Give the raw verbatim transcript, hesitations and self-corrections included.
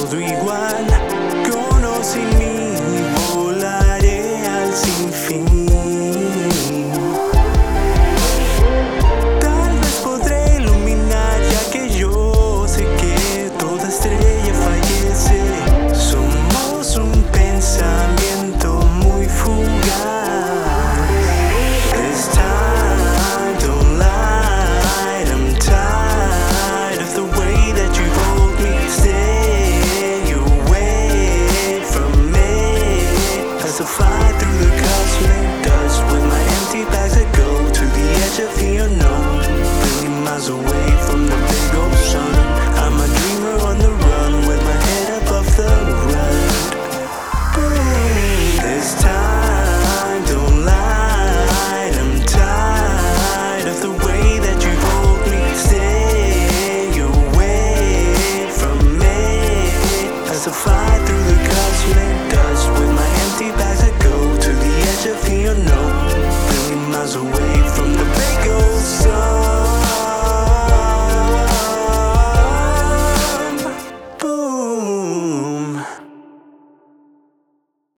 todo igual. Con o sin mí volaré al sinfín. Tal vez podré iluminar, ya que yo sé que toda estrella fallece. Somos un pensamiento muy fugaz. This time, don't lie, I'm tired of the way that you hold me. Stay away from me as I fly through the cosmic dust with my empty bags that go to the edge of the unknown. Billion miles away from the big old sun. I'm a dreamer on the run with my head above the rut. This time, don't lie, I'm tired of the way that you hold me. Stay away from me as I fly through the cosmic dust with my empty bags that go to the edge of the unknown. Billion miles away